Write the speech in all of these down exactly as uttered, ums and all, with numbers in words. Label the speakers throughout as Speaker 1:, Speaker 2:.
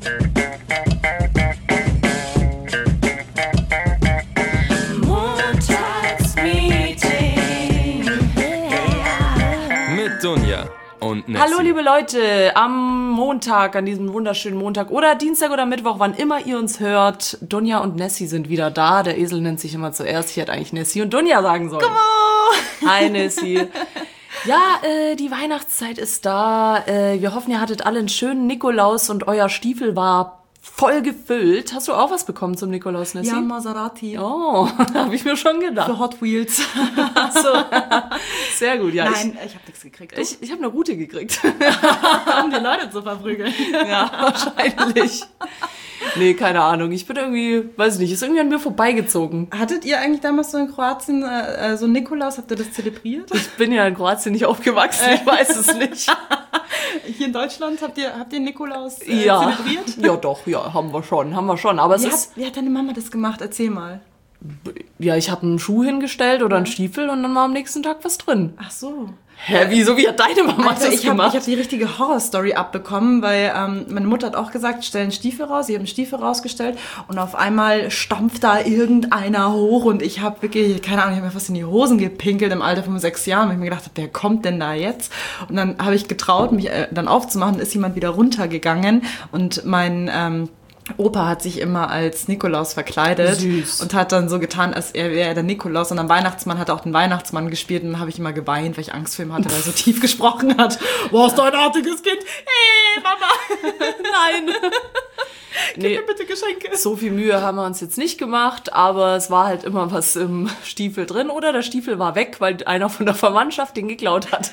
Speaker 1: Mit Dunja und Nessie.
Speaker 2: Hallo liebe Leute, am Montag, an diesem wunderschönen Montag oder Dienstag oder Mittwoch, wann immer ihr uns hört, Dunja und Nessie sind wieder da. Der Esel nennt sich immer zuerst. Ich hätte eigentlich Nessie und Dunja sagen sollen.
Speaker 3: Come on!
Speaker 2: Hi Nessie. Ja, äh, die Weihnachtszeit ist da. Äh, wir hoffen, ihr hattet alle einen schönen Nikolaus und euer Stiefel war voll gefüllt. Hast du auch was bekommen zum Nikolaus, Nessie?
Speaker 3: Ja, Maserati.
Speaker 2: Oh, habe ich mir schon gedacht.
Speaker 3: Für Hot Wheels.
Speaker 2: So. Sehr gut, ja.
Speaker 3: Nein, ich, ich habe nichts gekriegt.
Speaker 2: Ich, ich habe eine Route gekriegt.
Speaker 3: um die Leute zu verprügeln.
Speaker 2: Ja, wahrscheinlich. Nee, keine Ahnung. Ich bin irgendwie, weiß nicht, ist irgendwie an mir vorbeigezogen.
Speaker 3: Hattet ihr eigentlich damals so in Kroatien äh, so Nikolaus? Habt ihr das zelebriert?
Speaker 2: Ich bin ja in Kroatien nicht aufgewachsen, ich weiß es nicht.
Speaker 3: Hier in Deutschland habt ihr, habt ihr Nikolaus äh,
Speaker 2: Ja.
Speaker 3: zelebriert?
Speaker 2: Ja, doch, ja, haben wir schon, haben wir schon. Aber es
Speaker 3: Wie
Speaker 2: ist,
Speaker 3: hat, wie hat deine Mama das gemacht? Erzähl mal.
Speaker 2: ja, ich habe einen Schuh hingestellt oder einen Stiefel und dann war am nächsten Tag was drin.
Speaker 3: Ach so.
Speaker 2: Hä, wieso, wie hat deine Mama
Speaker 3: Also
Speaker 2: das
Speaker 3: ich habe
Speaker 2: gemacht?
Speaker 3: hab die richtige Horrorstory abbekommen, weil ähm, meine Mutter hat auch gesagt, stell einen Stiefel raus. Ich habe einen Stiefel rausgestellt und auf einmal stampft da irgendeiner hoch und ich habe wirklich, keine Ahnung, ich habe mir fast in die Hosen gepinkelt im Alter von sechs Jahren, weil ich mir gedacht habe, wer kommt denn da jetzt? Und dann habe ich getraut, mich äh, dann aufzumachen, ist jemand wieder runtergegangen und mein ähm, Opa hat sich immer als Nikolaus verkleidet.
Speaker 2: Süß.
Speaker 3: Und hat dann so getan, als er wäre der Nikolaus. Und am Weihnachtsmann hat er auch den Weihnachtsmann gespielt. Und dann habe ich immer geweint, weil ich Angst vor ihm hatte, weil er so tief gesprochen hat. Was ist dein artiges Kind? Hey, Mama!
Speaker 2: Nein.
Speaker 3: Gib
Speaker 2: Nee,
Speaker 3: mir bitte Geschenke.
Speaker 2: so viel Mühe haben wir uns jetzt nicht gemacht, aber es war halt immer was im Stiefel drin oder der Stiefel war weg, weil einer von der Verwandtschaft den geklaut hat.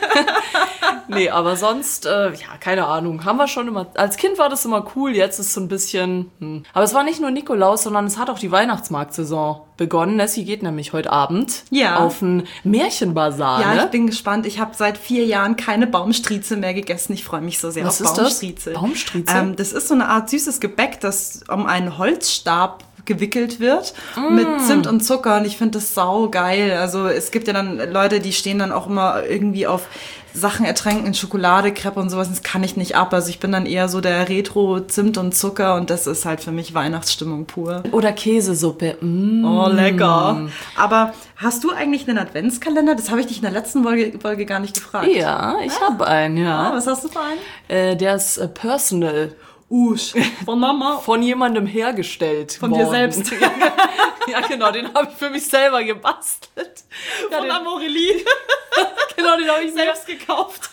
Speaker 2: Nee, aber sonst, äh, ja, keine Ahnung, haben wir schon immer, als Kind war das immer cool, jetzt ist es so ein bisschen, hm. Aber es war nicht nur Nikolaus, sondern es hat auch die Weihnachtsmarktsaison begonnen. Nessie geht nämlich heute Abend
Speaker 3: Ja.
Speaker 2: auf einen Märchenbazar,
Speaker 3: Ja,
Speaker 2: ne?
Speaker 3: ich bin gespannt. Ich habe seit vier Jahren keine Baumstriezel mehr gegessen. Ich freue mich so sehr
Speaker 2: Was
Speaker 3: auf
Speaker 2: ist das?
Speaker 3: Baumstriezel.
Speaker 2: Baumstriezel?
Speaker 3: Ähm, das ist so eine Art süßes Gebäck, das um einen Holzstab gewickelt wird mit Zimt und Zucker und ich finde das sau geil. Also es gibt ja dann Leute, die stehen dann auch immer irgendwie auf Sachen ertränken in Schokolade, Crepe und sowas. Das kann ich nicht ab. Also ich bin dann eher so der Retro Zimt und Zucker und das ist halt für mich Weihnachtsstimmung pur.
Speaker 2: Oder Käsesuppe. Mm.
Speaker 3: Oh, lecker. Aber hast du eigentlich einen Adventskalender? Das habe ich dich in der letzten Folge, Folge gar nicht gefragt.
Speaker 2: Ja, ich habe einen, ja.
Speaker 3: Ah, was hast du für einen?
Speaker 2: Äh, der ist äh, personal.
Speaker 3: Usch. Von Mama.
Speaker 2: Von jemandem hergestellt
Speaker 3: Von
Speaker 2: worden.
Speaker 3: dir selbst.
Speaker 2: Ja, ja, genau, den habe ich für mich selber gebastelt. Ja,
Speaker 3: Von
Speaker 2: den,
Speaker 3: Amorelie.
Speaker 2: genau, den habe ich
Speaker 3: Selbst gekauft.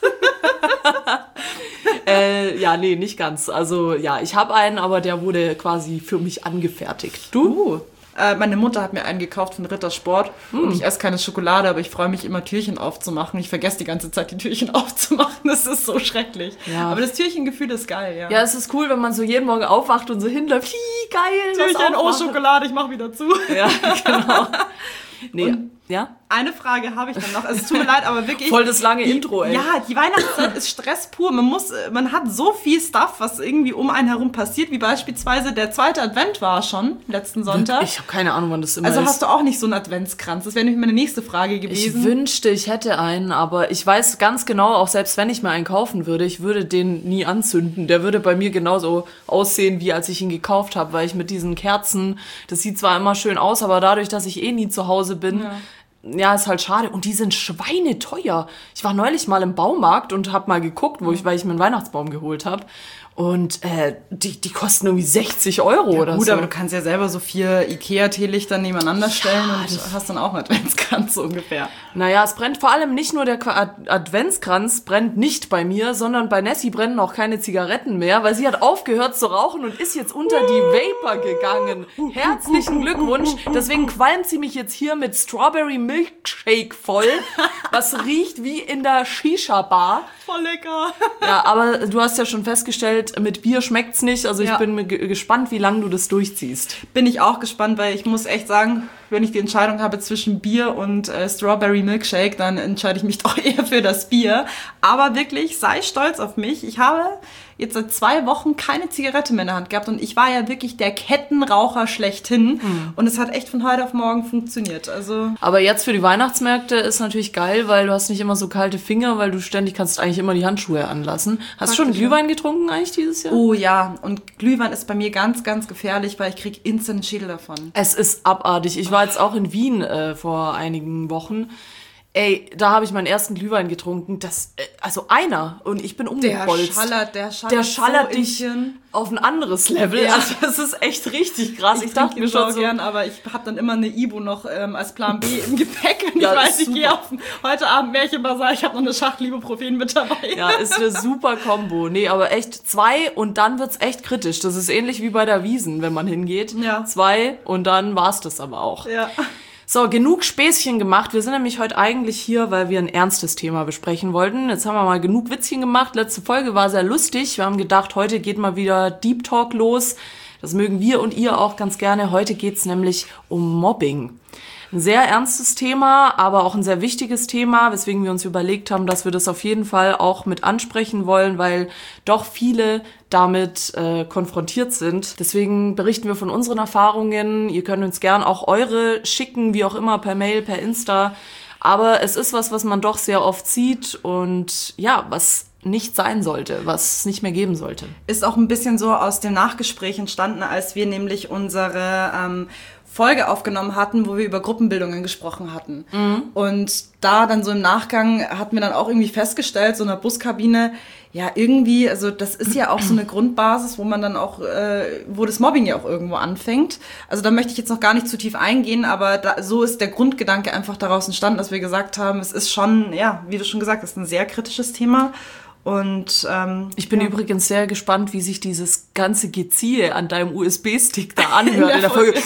Speaker 2: Äh, ja, nee, nicht ganz. Also, ja, ich habe einen, aber der wurde quasi für mich angefertigt. Du?
Speaker 3: Uh. Äh, meine Mutter hat mir einen gekauft von Rittersport. Und ich esse keine Schokolade, aber ich freue mich immer, Türchen aufzumachen. Ich vergesse die ganze Zeit, die Türchen aufzumachen. Das ist so schrecklich.
Speaker 2: Ja.
Speaker 3: Aber das Türchengefühl ist geil, ja.
Speaker 2: Ja, es ist cool, wenn man so jeden Morgen aufwacht und so hinläuft. Hi, geil, was
Speaker 3: Türchen, oh,
Speaker 2: aufmachen.
Speaker 3: Schokolade, ich mach wieder zu.
Speaker 2: Ja, genau. Nee,
Speaker 3: Und-
Speaker 2: ja?
Speaker 3: Eine Frage habe ich dann noch. Also, es tut mir leid, aber wirklich.
Speaker 2: Voll das lange Intro, ey.
Speaker 3: Ja, die Weihnachtszeit ist Stress pur. Man muss, man hat so viel Stuff, was irgendwie um einen herum passiert, wie beispielsweise der zweite Advent war schon letzten Sonntag.
Speaker 2: Ich habe keine Ahnung, wann das immer
Speaker 3: Also
Speaker 2: ist.
Speaker 3: hast du auch nicht so einen Adventskranz? Das wäre nämlich meine nächste Frage
Speaker 2: Ich
Speaker 3: gewesen.
Speaker 2: wünschte, ich hätte einen, aber ich weiß ganz genau, auch selbst wenn ich mir einen kaufen würde, ich würde den nie anzünden. Der würde bei mir genauso aussehen, wie als ich ihn gekauft habe, weil ich mit diesen Kerzen, das sieht zwar immer schön aus, aber dadurch, dass ich eh nie zu Hause bin, ja. Ja, ist halt schade. Und die sind schweineteuer. Ich war neulich mal im Baumarkt und habe mal geguckt, wo ich, weil ich mir einen Weihnachtsbaum geholt habe. Und äh, die, die kosten irgendwie sechzig Euro
Speaker 3: Ja,
Speaker 2: oder
Speaker 3: gut,
Speaker 2: so.
Speaker 3: aber du kannst ja selber so vier Ikea-Teelichter nebeneinander stellen und
Speaker 2: das-
Speaker 3: hast dann auch einen Adventskranz so ungefähr.
Speaker 2: Naja, es brennt vor allem nicht nur der Qua- Ad- Adventskranz, brennt nicht bei mir, sondern bei Nessie brennen auch keine Zigaretten mehr, weil sie hat aufgehört zu rauchen und ist jetzt unter die Vapor gegangen. Herzlichen Glückwunsch. Deswegen qualmt sie mich jetzt hier mit Strawberry Milkshake voll, was riecht wie in der Shisha-Bar.
Speaker 3: Voll lecker.
Speaker 2: Ja, aber du hast ja schon festgestellt, mit Bier schmeckt's nicht. Also ich
Speaker 3: Ja.
Speaker 2: bin ge- gespannt, wie lange du das durchziehst.
Speaker 3: Bin ich auch gespannt, weil ich muss echt sagen, wenn ich die Entscheidung habe zwischen Bier und äh, Strawberry Milkshake, dann entscheide ich mich doch eher für das Bier. Aber wirklich, sei stolz auf mich. Ich habe jetzt seit zwei Wochen keine Zigarette mehr in der Hand gehabt und ich war ja wirklich der Kettenraucher schlechthin mhm. und es hat echt von heute auf morgen funktioniert. Also
Speaker 2: aber jetzt für die Weihnachtsmärkte ist natürlich geil, weil du hast nicht immer so kalte Finger, weil du ständig kannst eigentlich immer die Handschuhe anlassen. Hast du schon Glühwein getrunken eigentlich dieses Jahr?
Speaker 3: Oh ja, und Glühwein ist bei mir ganz, ganz gefährlich, weil ich kriege instant einen Schädel davon.
Speaker 2: Es ist abartig. Ich war jetzt auch in Wien äh, vor einigen Wochen. Ey, da habe ich meinen ersten Glühwein getrunken. Das, äh, also einer. Und ich bin umgebolzt.
Speaker 3: Der schallert, der schallert,
Speaker 2: der schallert
Speaker 3: so
Speaker 2: dich auf ein anderes Level. Ja. Also das ist echt richtig krass.
Speaker 3: Ich, ich dachte mir schon so gern, aber ich habe dann immer eine Ibu noch ähm, als Plan B im Gepäck. Und ja, ich weiß, ich gehe auf heute Abend Märchenbasar. Ich habe noch eine Schachtel Ibuprofen mit dabei.
Speaker 2: Ja, ist eine super Kombo. Nee, aber echt zwei und dann wird's echt kritisch. Das ist ähnlich wie bei der Wiesn, wenn man hingeht. Ja. Zwei und dann war's das aber auch.
Speaker 3: Ja.
Speaker 2: So, genug Späßchen gemacht. Wir sind nämlich heute eigentlich hier, weil wir ein ernstes Thema besprechen wollten. Jetzt haben wir mal genug Witzchen gemacht. Letzte Folge war sehr lustig. Wir haben gedacht, heute geht mal wieder Deep Talk los. Das mögen wir und ihr auch ganz gerne. Heute geht's nämlich um Mobbing. Ein sehr ernstes Thema, aber auch ein sehr wichtiges Thema, weswegen wir uns überlegt haben, dass wir das auf jeden Fall auch mit ansprechen wollen, weil doch viele damit äh, konfrontiert sind. Deswegen berichten wir von unseren Erfahrungen. Ihr könnt uns gern auch eure schicken, wie auch immer, per Mail, per Insta. Aber es ist was, was man doch sehr oft sieht und ja, was nicht sein sollte, was es nicht mehr geben sollte.
Speaker 3: Ist auch ein bisschen so aus dem Nachgespräch entstanden, als wir nämlich unsere ähm, Folge aufgenommen hatten, wo wir über Gruppenbildungen gesprochen hatten. Mhm. Und da dann so im Nachgang hatten wir dann auch irgendwie festgestellt, so in der Buskabine, ja irgendwie, also das ist ja auch so eine Grundbasis, wo man dann auch, äh, wo das Mobbing ja auch irgendwo anfängt. Also da möchte ich jetzt noch gar nicht zu tief eingehen, aber da, so ist der Grundgedanke einfach daraus entstanden, dass wir gesagt haben, es ist schon, ja, wie du schon gesagt hast, ein sehr kritisches Thema. Und ähm,
Speaker 2: ich bin ja. übrigens sehr gespannt, wie sich dieses ganze Geziehe an deinem U S B-Stick da anhört in der, in der Folge.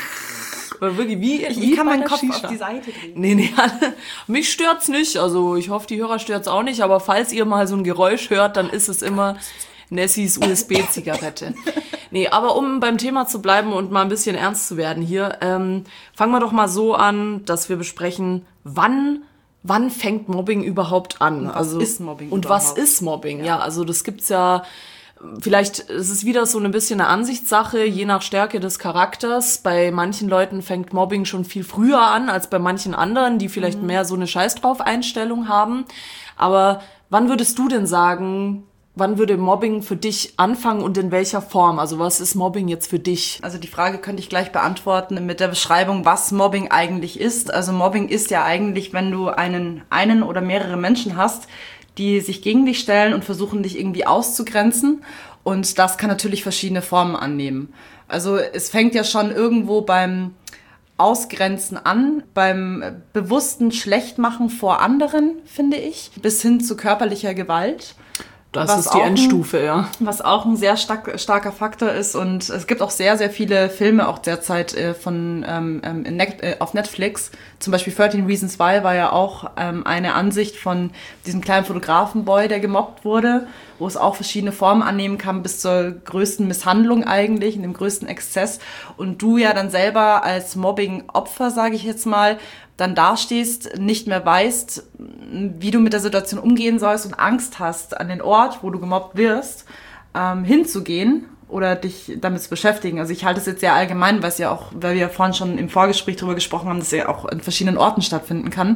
Speaker 2: Weil wirklich, wie,
Speaker 3: ich,
Speaker 2: wie
Speaker 3: ich kann meinen Kopf
Speaker 2: Shisha.
Speaker 3: auf die Seite drehen.
Speaker 2: Nee, nee, mich stört's nicht. Also ich hoffe, die Hörer stört's auch nicht. Aber falls ihr mal so ein Geräusch hört, dann ist es immer Nessies U S B-Zigarette. Nee, aber um beim Thema zu bleiben und mal ein bisschen ernst zu werden hier, ähm, fangen wir doch mal so an, dass wir besprechen, wann wann fängt Mobbing überhaupt an?
Speaker 3: Und was
Speaker 2: also,
Speaker 3: ist Mobbing
Speaker 2: Und
Speaker 3: überhaupt?
Speaker 2: was ist Mobbing? Ja, ja also das gibt's ja... Vielleicht ist es wieder so ein bisschen eine Ansichtssache, je nach Stärke des Charakters. Bei manchen Leuten fängt Mobbing schon viel früher an, als bei manchen anderen, die vielleicht mhm. mehr so eine Scheiß-drauf-Einstellung haben. Aber wann würdest du denn sagen, wann würde Mobbing für dich anfangen und in welcher Form? Also was ist Mobbing jetzt für dich?
Speaker 3: Also die Frage könnte ich gleich beantworten mit der Beschreibung, was Mobbing eigentlich ist. Also Mobbing ist ja eigentlich, wenn du einen, einen oder mehrere Menschen hast, die sich gegen dich stellen und versuchen, dich irgendwie auszugrenzen. Und das kann natürlich verschiedene Formen annehmen. Also es fängt ja schon irgendwo beim Ausgrenzen an, beim bewussten Schlechtmachen vor anderen, finde ich, bis hin zu körperlicher Gewalt.
Speaker 2: Das was ist die Endstufe,
Speaker 3: ein,
Speaker 2: ja.
Speaker 3: Was auch ein sehr stark, starker Faktor ist. Und es gibt auch sehr, sehr viele Filme auch derzeit äh, von ähm, Net, äh, auf Netflix. Zum Beispiel thirteen Reasons Why war ja auch ähm, eine Ansicht von diesem kleinen Fotografenboy, der gemobbt wurde, wo es auch verschiedene Formen annehmen kann, bis zur größten Misshandlung eigentlich, in dem größten Exzess. Und du ja dann selber als Mobbing-Opfer, sage ich jetzt mal, dann dastehst, nicht mehr weißt, wie du mit der Situation umgehen sollst und Angst hast, an den Ort, wo du gemobbt wirst, ähm, hinzugehen oder dich damit zu beschäftigen. Also ich halte es jetzt sehr allgemein, weil es ja auch, weil wir ja vorhin schon im Vorgespräch darüber gesprochen haben, dass es ja auch an verschiedenen Orten stattfinden kann.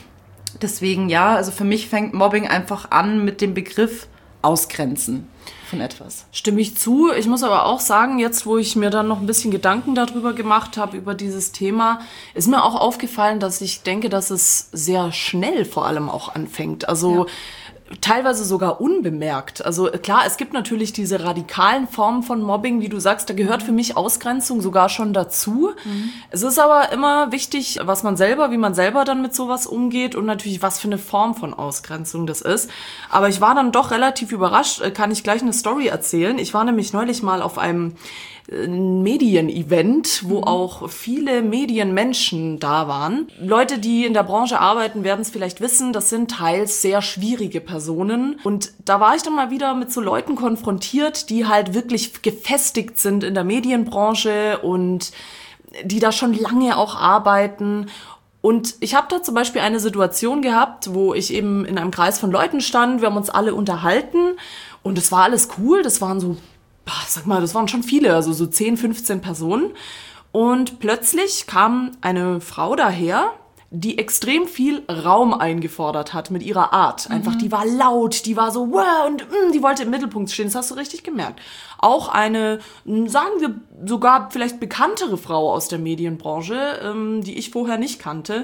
Speaker 3: Deswegen ja, also für mich fängt Mobbing einfach an mit dem Begriff Ausgrenzen von etwas.
Speaker 2: Stimme ich zu. Ich muss aber auch sagen, jetzt, wo ich mir dann noch ein bisschen Gedanken darüber gemacht habe, über dieses Thema, ist mir auch aufgefallen, dass ich denke, dass es sehr schnell vor allem auch anfängt. Also ja. Teilweise sogar unbemerkt. Also klar, es gibt natürlich diese radikalen Formen von Mobbing, wie du sagst, da gehört für mich Ausgrenzung sogar schon dazu. Mhm. Es ist aber immer wichtig, was man selber, wie man selber dann mit sowas umgeht und natürlich, was für eine Form von Ausgrenzung das ist. Aber ich war dann doch relativ überrascht, kann ich gleich eine Story erzählen. Ich war nämlich neulich mal auf einem ein Medienevent, wo mhm. auch viele Medienmenschen da waren. Leute, die in der Branche arbeiten, werden es vielleicht wissen, das sind teils sehr schwierige Personen. Und da war ich dann mal wieder mit so Leuten konfrontiert, die halt wirklich gefestigt sind in der Medienbranche und die da schon lange auch arbeiten. Und ich habe da zum Beispiel eine Situation gehabt, wo ich eben in einem Kreis von Leuten stand, wir haben uns alle unterhalten. Und das war alles cool, das waren so, sag mal, das waren schon viele, also so zehn, fünfzehn Personen. Und plötzlich kam eine Frau daher, die extrem viel Raum eingefordert hat mit ihrer Art. Einfach, die war laut, die war so, wow, und mm, die wollte im Mittelpunkt stehen. Das hast du richtig gemerkt. Auch eine, sagen wir, sogar vielleicht bekanntere Frau aus der Medienbranche, ähm, die ich vorher nicht kannte.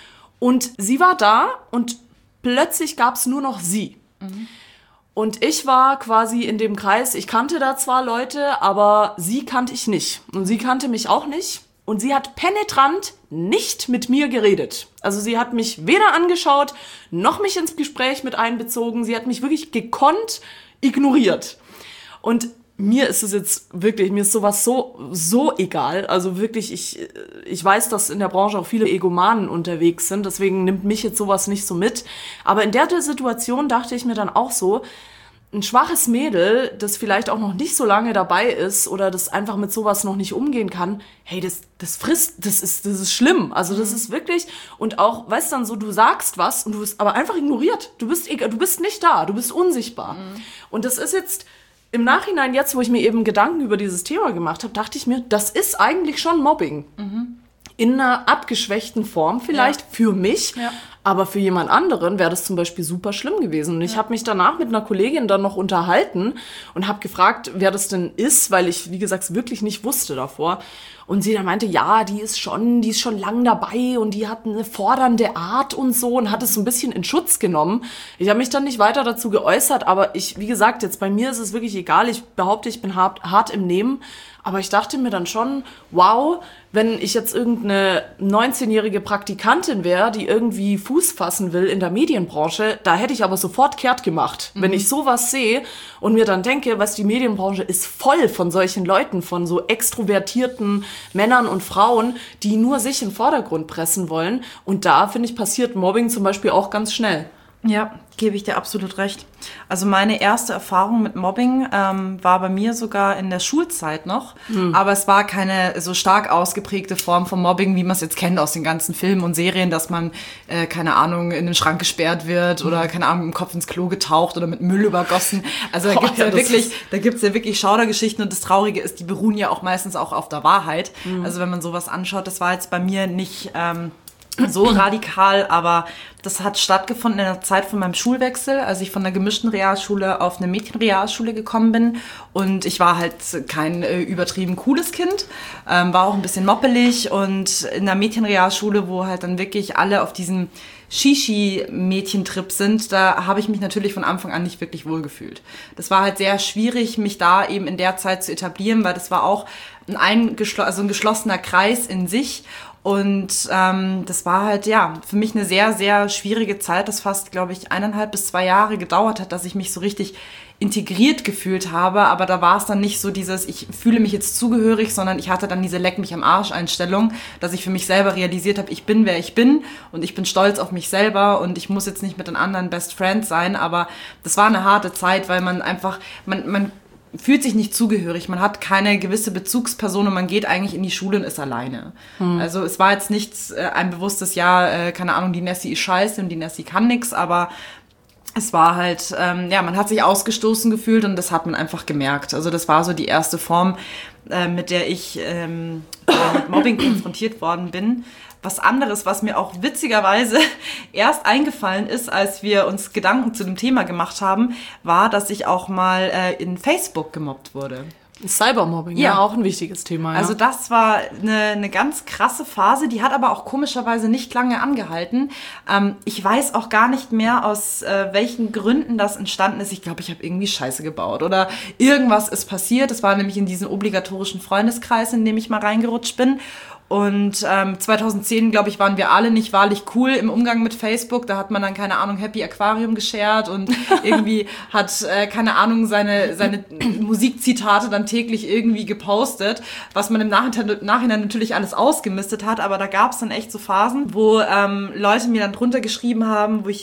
Speaker 2: Und sie war da und plötzlich gab es nur noch sie. Mhm. Und ich war quasi in dem Kreis, ich kannte da zwar Leute, aber sie kannte ich nicht. Und sie kannte mich auch nicht. Und sie hat penetrant nicht mit mir geredet. Also sie hat mich weder angeschaut, noch mich ins Gespräch mit einbezogen. Sie hat mich wirklich gekonnt ignoriert. Und mir ist es jetzt wirklich, mir ist sowas so, so egal. Also wirklich, ich, ich weiß, dass in der Branche auch viele Egomanen unterwegs sind. Deswegen nimmt mich jetzt sowas nicht so mit. Aber in der Situation dachte ich mir dann auch so, ein schwaches Mädel, das vielleicht auch noch nicht so lange dabei ist oder das einfach mit sowas noch nicht umgehen kann, hey, das, das frisst, das ist, das ist schlimm. Also das ist wirklich, und auch, weißt du, dann so, du sagst was und du wirst aber einfach ignoriert. Du bist, du bist nicht da, du bist unsichtbar. Mhm. Und das ist jetzt im Nachhinein, jetzt, wo ich mir eben Gedanken über dieses Thema gemacht habe, dachte ich mir, das ist eigentlich schon Mobbing. Mhm. In einer abgeschwächten Form vielleicht, ja. Für mich, ja. Aber für jemand anderen wäre das zum Beispiel super schlimm gewesen. Und ich ja. habe mich danach mit einer Kollegin dann noch unterhalten und habe gefragt, wer das denn ist, weil ich, wie gesagt, wirklich nicht wusste davor. Und sie dann meinte, ja, die ist schon, die ist schon lang dabei und die hat eine fordernde Art und so und hat es so ein bisschen in Schutz genommen. Ich habe mich dann nicht weiter dazu geäußert, aber ich, wie gesagt, jetzt bei mir ist es wirklich egal. Ich behaupte, ich bin hart, hart im Nehmen. Aber ich dachte mir dann schon, wow, wenn ich jetzt irgendeine neunzehnjährige Praktikantin wäre, die irgendwie Fuß fassen will in der Medienbranche, da hätte ich aber sofort kehrt gemacht. Mhm. Wenn ich sowas sehe und mir dann denke, was die Medienbranche ist voll von solchen Leuten, von so extrovertierten Männern und Frauen, die nur sich in den Vordergrund pressen wollen. Und da, finde ich, passiert Mobbing zum Beispiel auch ganz schnell.
Speaker 3: Ja, gebe ich dir absolut recht. Also meine erste Erfahrung mit Mobbing ähm, war bei mir sogar in der Schulzeit noch. Mhm. Aber es war keine so stark ausgeprägte Form von Mobbing, wie man es jetzt kennt aus den ganzen Filmen und Serien, dass man, äh, keine Ahnung, in den Schrank gesperrt wird mhm. oder, keine Ahnung, im Kopf ins Klo getaucht oder mit Müll übergossen. Also da gibt's oh, ja, ja wirklich, da gibt's ja wirklich Schaudergeschichten und das Traurige ist, die beruhen ja auch meistens auch auf der Wahrheit. Mhm. Also wenn man sowas anschaut, das war jetzt bei mir nicht Ähm, so radikal, aber das hat stattgefunden in der Zeit von meinem Schulwechsel, als ich von der gemischten Realschule auf eine Mädchenrealschule gekommen bin und ich war halt kein äh, übertrieben cooles Kind, ähm, war auch ein bisschen moppelig und in der Mädchenrealschule, wo halt dann wirklich alle auf diesem Shishi-Mädchentrip sind, da habe ich mich natürlich von Anfang an nicht wirklich wohlgefühlt. Das war halt sehr schwierig, mich da eben in der Zeit zu etablieren, weil das war auch ein, eingeschl- also ein geschlossener Kreis in sich. Und ähm, das war halt, ja, für mich eine sehr, sehr schwierige Zeit, das fast, glaube ich, eineinhalb bis zwei Jahre gedauert hat, dass ich mich so richtig integriert gefühlt habe. Aber da war es dann nicht so dieses, ich fühle mich jetzt zugehörig, sondern ich hatte dann diese Leck mich am Arsch-Einstellung, dass ich für mich selber realisiert habe, ich bin, wer ich bin und ich bin stolz auf mich selber und ich muss jetzt nicht mit den anderen Best Friends sein. Aber das war eine harte Zeit, weil man einfach, man, man fühlt sich nicht zugehörig, man hat keine gewisse Bezugsperson und man geht eigentlich in die Schule und ist alleine. Hm. Also es war jetzt nicht äh, ein bewusstes, ja, äh, keine Ahnung, die Nessie ist scheiße und die Nessie kann nix, aber es war halt, ähm, ja, man hat sich ausgestoßen gefühlt und das hat man einfach gemerkt. Also das war so die erste Form, äh, mit der ich ähm, mit Mobbing konfrontiert worden bin. Was anderes, was mir auch witzigerweise erst eingefallen ist, als wir uns Gedanken zu dem Thema gemacht haben, war, dass ich auch mal äh, in Facebook gemobbt wurde.
Speaker 2: Cybermobbing, ja, ja, auch ein wichtiges Thema. Ja.
Speaker 3: Also das war eine, eine ganz krasse Phase, die hat aber auch komischerweise nicht lange angehalten. Ähm, ich weiß auch gar nicht mehr, aus äh, welchen Gründen das entstanden ist. Ich glaube, ich habe irgendwie Scheiße gebaut oder irgendwas ist passiert. Das war nämlich in diesen obligatorischen Freundeskreis, in dem ich mal reingerutscht bin. Und ähm, zweitausendzehn, glaube ich, waren wir alle nicht wahrlich cool im Umgang mit Facebook. Da hat man dann, keine Ahnung, Happy Aquarium geshared und irgendwie hat, äh, keine Ahnung, seine, seine Musikzitate dann täglich irgendwie gepostet, was man im Nachhinein, Nachhinein natürlich alles ausgemistet hat. Aber da gab es dann echt so Phasen, wo ähm, Leute mir dann drunter geschrieben haben, wo ich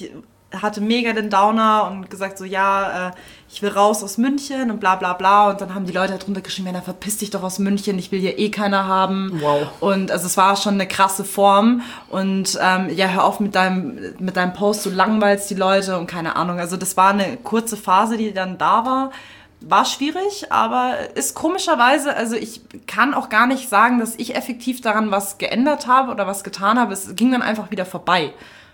Speaker 3: hatte mega den Downer und gesagt so, ja, äh, ich will raus aus München und bla bla bla. Und dann haben die Leute halt drunter geschrieben, ja, dann verpiss dich doch aus München, ich will hier eh keiner haben.
Speaker 2: Wow.
Speaker 3: Und also es war schon eine krasse Form. Und ähm, ja, hör auf mit deinem, mit deinem Post, du langweilst die Leute und keine Ahnung. Also das war eine kurze Phase, die dann da war. War schwierig, aber ist komischerweise, also ich kann auch gar nicht sagen, dass ich effektiv daran was geändert habe oder was getan habe. Es ging dann einfach wieder vorbei.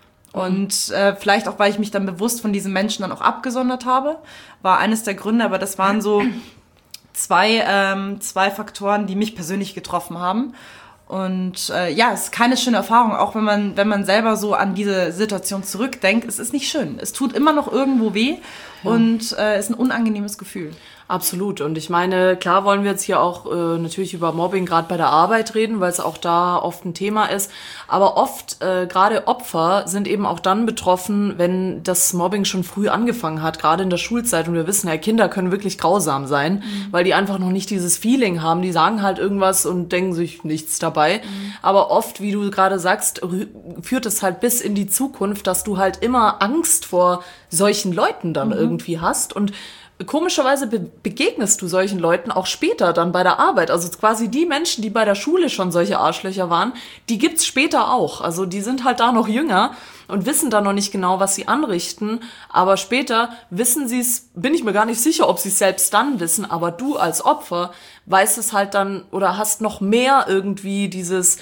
Speaker 3: Und äh, vielleicht auch, weil ich mich dann bewusst von diesen Menschen dann auch abgesondert habe, war eines der Gründe, aber das waren so zwei, ähm, zwei Faktoren, die mich persönlich getroffen haben. Und äh, ja, es ist keine schöne Erfahrung, auch wenn man, wenn man selber so an diese Situation zurückdenkt. Es ist nicht schön. Es tut immer noch irgendwo weh ja. und äh, ist ein unangenehmes Gefühl.
Speaker 2: Absolut. Und ich meine, klar wollen wir jetzt hier auch äh, natürlich über Mobbing gerade bei der Arbeit reden, weil es auch da oft ein Thema ist. Aber oft, äh, gerade Opfer sind eben auch dann betroffen, wenn das Mobbing schon früh angefangen hat, gerade in der Schulzeit. Und wir wissen ja, Kinder können wirklich grausam sein, mhm. weil die einfach noch nicht dieses Feeling haben. Die sagen halt irgendwas und denken sich nichts dabei. Mhm. Aber oft, wie du gerade sagst, führt es halt bis in die Zukunft, dass du halt immer Angst vor solchen Leuten dann mhm. irgendwie hast. Und komischerweise be- begegnest du solchen Leuten auch später dann bei der Arbeit. Also quasi die Menschen, die bei der Schule schon solche Arschlöcher waren, die gibt's später auch. Also die sind halt da noch jünger und wissen da noch nicht genau, was sie anrichten. Aber später wissen sie es, bin ich mir gar nicht sicher, ob sie es selbst dann wissen. Aber du als Opfer weißt es halt dann oder hast noch mehr irgendwie dieses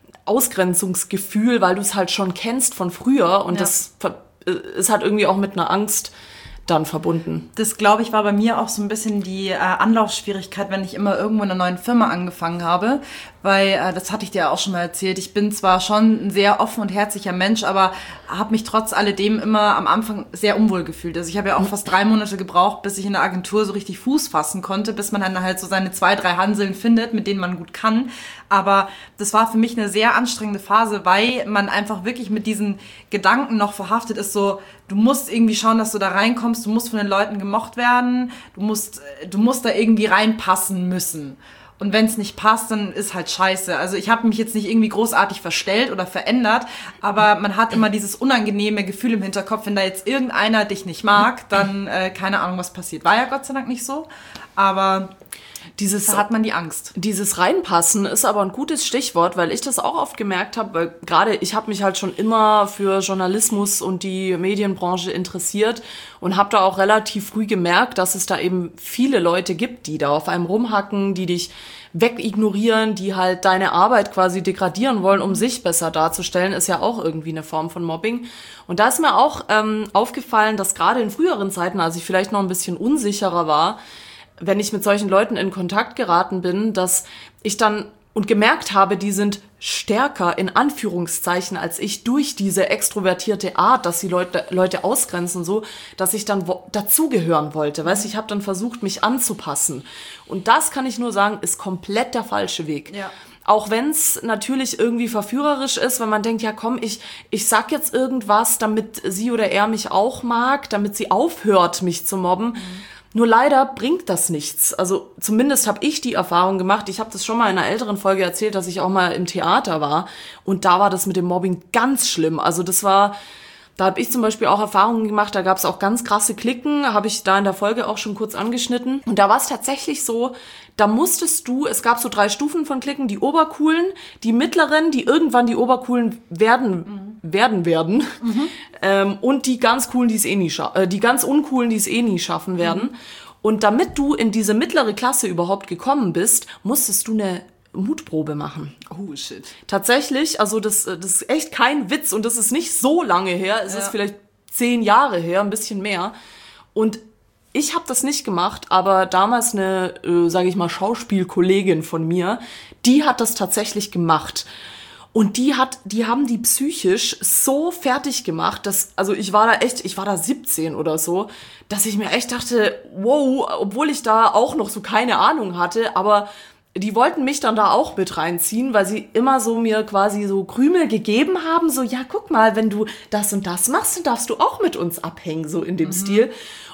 Speaker 2: Ausgrenzungsgefühl, weil du es halt schon kennst von früher. Und ja. das ist halt irgendwie auch mit einer Angst dann verbunden.
Speaker 3: Das, glaube ich, war bei mir auch so ein bisschen die äh, Anlaufschwierigkeit, wenn ich immer irgendwo in einer neuen Firma angefangen habe, weil, äh, das hatte ich dir auch schon mal erzählt, ich bin zwar schon ein sehr offen und herzlicher Mensch, aber habe mich trotz alledem immer am Anfang sehr unwohl gefühlt. Also ich habe ja auch fast drei Monate gebraucht, bis ich in der Agentur so richtig Fuß fassen konnte, bis man dann halt so seine zwei, drei Hanseln findet, mit denen man gut kann. Aber das war für mich eine sehr anstrengende Phase, weil man einfach wirklich mit diesen Gedanken noch verhaftet ist, so, du musst irgendwie schauen, dass du da reinkommst, du musst von den Leuten gemocht werden, du musst, du musst da irgendwie reinpassen müssen. Und wenn es nicht passt, dann ist halt scheiße. Also ich habe mich jetzt nicht irgendwie großartig verstellt oder verändert, aber man hat immer dieses unangenehme Gefühl im Hinterkopf, wenn da jetzt irgendeiner dich nicht mag, dann äh, keine Ahnung, was passiert. War ja Gott sei Dank nicht so, aber dieses, da hat man die Angst.
Speaker 2: Dieses Reinpassen ist aber ein gutes Stichwort, weil ich das auch oft gemerkt habe, weil gerade ich habe mich halt schon immer für Journalismus und die Medienbranche interessiert und habe da auch relativ früh gemerkt, dass es da eben viele Leute gibt, die da auf einem rumhacken, die dich wegignorieren, die halt deine Arbeit quasi degradieren wollen, um sich besser darzustellen, ist ja auch irgendwie eine Form von Mobbing. Und da ist mir auch ähm, aufgefallen, dass gerade in früheren Zeiten, als ich vielleicht noch ein bisschen unsicherer war, wenn ich mit solchen Leuten in Kontakt geraten bin, dass ich dann und gemerkt habe, die sind stärker in Anführungszeichen als ich durch diese extrovertierte Art, dass die Leute Leute ausgrenzen, so, dass ich dann wo- dazugehören wollte. Weißt, ich habe dann versucht, mich anzupassen. Und das kann ich nur sagen, ist komplett der falsche Weg. Ja. Auch wenn es natürlich irgendwie verführerisch ist, wenn man denkt, ja komm, ich ich sag jetzt irgendwas, damit sie oder er mich auch mag, damit sie aufhört, mich zu mobben. Mhm. Nur leider bringt das nichts. Also zumindest habe ich die Erfahrung gemacht. Ich habe das schon mal in einer älteren Folge erzählt, dass ich auch mal im Theater war. Und da war das mit dem Mobbing ganz schlimm. Also das war, da habe ich zum Beispiel auch Erfahrungen gemacht. Da gab es auch ganz krasse Klicken. Habe ich da in der Folge auch schon kurz angeschnitten. Und da war es tatsächlich so, da musstest du, es gab so drei Stufen von Klicken, die Obercoolen, die Mittleren, die irgendwann die Obercoolen werden, mhm. werden werden, mhm. ähm, und die ganz coolen, die es eh nie scha- äh, die ganz uncoolen, die es eh nie schaffen werden. Mhm. Und damit du in diese mittlere Klasse überhaupt gekommen bist, musstest du eine Mutprobe machen.
Speaker 3: Oh, shit.
Speaker 2: Tatsächlich, also das, das ist echt kein Witz und das ist nicht so lange her, es ja. ist vielleicht zehn Jahre her, ein bisschen mehr. Und ich habe das nicht gemacht, aber damals eine, äh, sage ich mal, Schauspielkollegin von mir, die hat das tatsächlich gemacht. Und die hat, die haben die psychisch so fertig gemacht, dass, also ich war da echt, ich war da siebzehn oder so, dass ich mir echt dachte, wow, obwohl ich da auch noch so keine Ahnung hatte, aber die wollten mich dann da auch mit reinziehen, weil sie immer so mir quasi so Krümel gegeben haben, so, ja, guck mal, wenn du das und das machst, dann darfst du auch mit uns abhängen, so in dem mhm. Stil.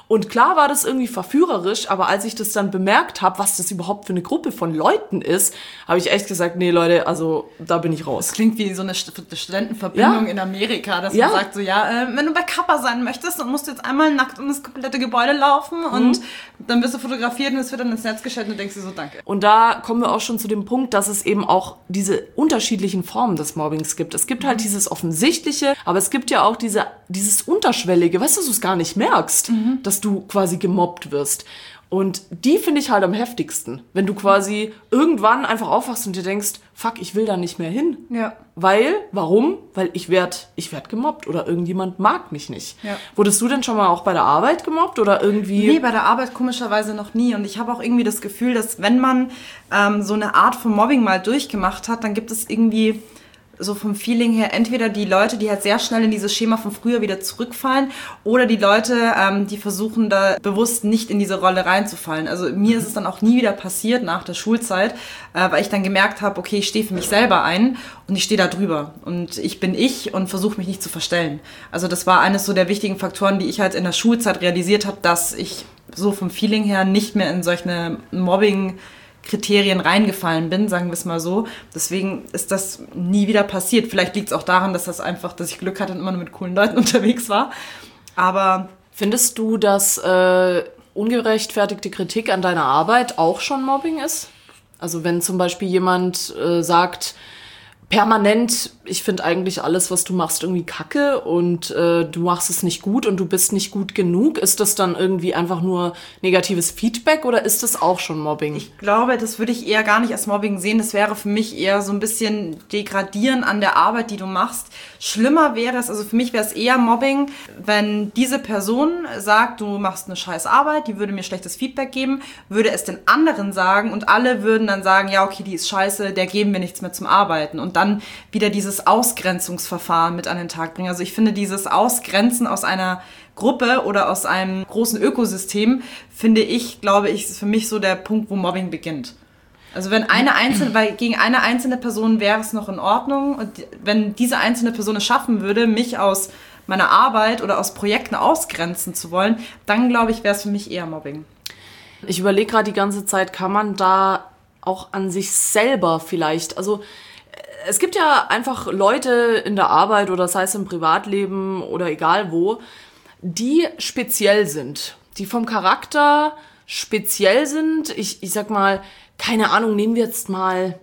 Speaker 2: Und klar war das irgendwie verführerisch, aber als ich das dann bemerkt habe, was das überhaupt für eine Gruppe von Leuten ist, habe ich echt gesagt, nee Leute, also da bin ich raus.
Speaker 3: Das klingt wie so eine Studentenverbindung ja. in Amerika, dass ja. man sagt so, ja, äh, wenn du bei Kappa sein möchtest, dann musst du jetzt einmal nackt um das komplette Gebäude laufen mhm. und dann wirst du fotografiert und es wird dann ins Netz gestellt und du denkst dir so, danke.
Speaker 2: Und da kommen wir auch schon zu dem Punkt, dass es eben auch diese unterschiedlichen Formen des Mobbings gibt. Es gibt mhm. halt dieses Offensichtliche, aber es gibt ja auch diese, dieses Unterschwellige, weißt du, dass du es gar nicht merkst, mhm. dass du quasi gemobbt wirst. Und die finde ich halt am heftigsten, wenn du quasi irgendwann einfach aufwachst und dir denkst, fuck, ich will da nicht mehr hin.
Speaker 3: Ja.
Speaker 2: Weil, warum? Weil ich werd, ich werd gemobbt oder irgendjemand mag mich nicht.
Speaker 3: Ja.
Speaker 2: Wurdest du denn schon mal auch bei der Arbeit gemobbt oder irgendwie?
Speaker 3: Nee, bei der Arbeit komischerweise noch nie. Und ich habe auch irgendwie das Gefühl, dass wenn man ähm, so eine Art von Mobbing mal durchgemacht hat, dann gibt es irgendwie so vom Feeling her entweder die Leute, die halt sehr schnell in dieses Schema von früher wieder zurückfallen oder die Leute, ähm, die versuchen da bewusst nicht in diese Rolle reinzufallen. Also mir ist es dann auch nie wieder passiert nach der Schulzeit, äh, weil ich dann gemerkt habe, okay, ich stehe für mich selber ein und ich stehe da drüber und ich bin ich und versuche mich nicht zu verstellen. Also das war eines so der wichtigen Faktoren, die ich halt in der Schulzeit realisiert habe, dass ich so vom Feeling her nicht mehr in solche Mobbing Kriterien reingefallen bin, sagen wir es mal so. Deswegen ist das nie wieder passiert. Vielleicht liegt es auch daran, dass das einfach, dass ich Glück hatte und immer nur mit coolen Leuten unterwegs war. Aber
Speaker 2: findest du, dass äh, ungerechtfertigte Kritik an deiner Arbeit auch schon Mobbing ist? Also wenn zum Beispiel jemand äh, sagt, permanent, ich finde eigentlich alles, was du machst, irgendwie kacke und äh, du machst es nicht gut und du bist nicht gut genug. Ist das dann irgendwie einfach nur negatives Feedback oder ist das auch schon Mobbing?
Speaker 3: Ich glaube, das würde ich eher gar nicht als Mobbing sehen. Das wäre für mich eher so ein bisschen Degradieren an der Arbeit, die du machst. Schlimmer wäre es, also für mich wäre es eher Mobbing, wenn diese Person sagt, du machst eine scheiß Arbeit, die würde mir schlechtes Feedback geben, würde es den anderen sagen und alle würden dann sagen, ja okay, die ist scheiße, der geben wir nichts mehr zum Arbeiten und dann wieder dieses Ausgrenzungsverfahren mit an den Tag bringen. Also ich finde, dieses Ausgrenzen aus einer Gruppe oder aus einem großen Ökosystem, finde ich, glaube ich, ist für mich so der Punkt, wo Mobbing beginnt. Also wenn eine einzelne, weil gegen eine einzelne Person wäre es noch in Ordnung und wenn diese einzelne Person es schaffen würde, mich aus meiner Arbeit oder aus Projekten ausgrenzen zu wollen, dann glaube ich, wäre es für mich eher Mobbing.
Speaker 2: Ich überlege gerade die ganze Zeit, kann man da auch an sich selber vielleicht, also es gibt ja einfach Leute in der Arbeit oder sei es im Privatleben oder egal wo, die speziell sind, die vom Charakter speziell sind. Ich, ich sag mal, keine Ahnung, nehmen wir jetzt mal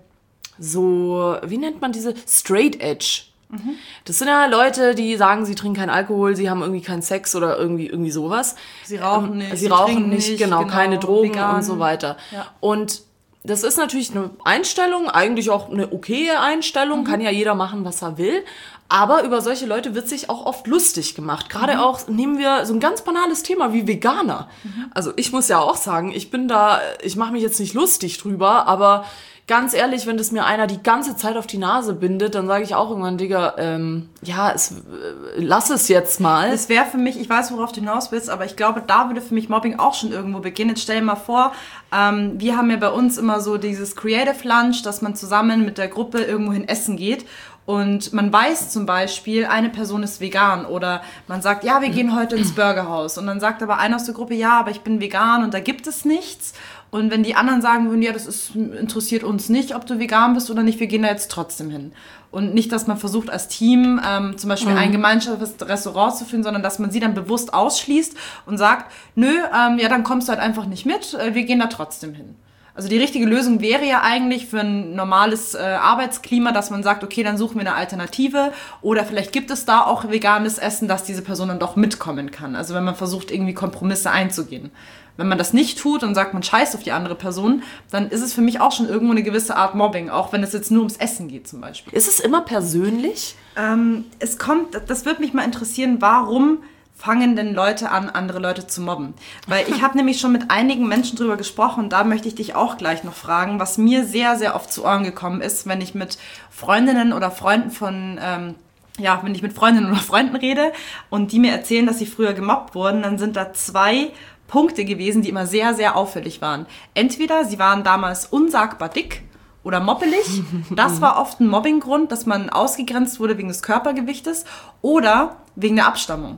Speaker 2: so, wie nennt man diese? Straight Edge. Mhm. Das sind ja Leute, die sagen, sie trinken keinen Alkohol, sie haben irgendwie keinen Sex oder irgendwie, irgendwie sowas.
Speaker 3: Sie rauchen nicht.
Speaker 2: Sie, sie rauchen nicht, nicht genau, genau, keine Drogen
Speaker 3: vegan.
Speaker 2: Und so weiter.
Speaker 3: Ja.
Speaker 2: Und das ist natürlich eine Einstellung, eigentlich auch eine okaye Einstellung, mhm. kann ja jeder machen, was er will. Aber über solche Leute wird sich auch oft lustig gemacht. Gerade mhm. auch, nehmen wir so ein ganz banales Thema wie Veganer. Mhm. Also ich muss ja auch sagen, ich bin da, ich mache mich jetzt nicht lustig drüber, aber ganz ehrlich, wenn das mir einer die ganze Zeit auf die Nase bindet, dann sage ich auch irgendwann, Digga, ähm, ja, es, äh, lass es jetzt mal.
Speaker 3: Das wäre für mich, ich weiß, worauf du hinaus willst, aber ich glaube, da würde für mich Mobbing auch schon irgendwo beginnen. Jetzt stell dir mal vor, ähm, wir haben ja bei uns immer so dieses Creative Lunch, dass man zusammen mit der Gruppe irgendwohin essen geht. Und man weiß zum Beispiel, eine Person ist vegan oder man sagt, ja, wir gehen heute ins Burgerhaus. Und dann sagt aber einer aus der Gruppe, ja, aber ich bin vegan und da gibt es nichts. Und wenn die anderen sagen würden, ja, das ist, interessiert uns nicht, ob du vegan bist oder nicht, wir gehen da jetzt trotzdem hin. Und nicht, dass man versucht als Team ähm, zum Beispiel mhm. ein gemeinschaftliches Restaurant zu führen, sondern dass man sie dann bewusst ausschließt und sagt, nö, ähm, ja, dann kommst du halt einfach nicht mit, äh, wir gehen da trotzdem hin. Also die richtige Lösung wäre ja eigentlich für ein normales äh, Arbeitsklima, dass man sagt, okay, dann suchen wir eine Alternative oder vielleicht gibt es da auch veganes Essen, dass diese Person dann doch mitkommen kann. Also wenn man versucht, irgendwie Kompromisse einzugehen. Wenn man das nicht tut und sagt, man scheißt auf die andere Person, dann ist es für mich auch schon irgendwo eine gewisse Art Mobbing, auch wenn es jetzt nur ums Essen geht zum Beispiel.
Speaker 2: Ist es immer persönlich?
Speaker 3: Ähm, es kommt, das würde mich mal interessieren, warum fangen denn Leute an, andere Leute zu mobben? Weil ich habe nämlich schon mit einigen Menschen drüber gesprochen und da möchte ich dich auch gleich noch fragen, was mir sehr, sehr oft zu Ohren gekommen ist, wenn ich mit Freundinnen oder Freunden von, ähm, ja, wenn ich mit Freundinnen oder Freunden rede und die mir erzählen, dass sie früher gemobbt wurden, dann sind da zwei Punkte gewesen, die immer sehr, sehr auffällig waren. Entweder sie waren damals unsagbar dick oder moppelig. Das war oft ein Mobbinggrund, dass man ausgegrenzt wurde wegen des Körpergewichtes oder wegen der Abstammung.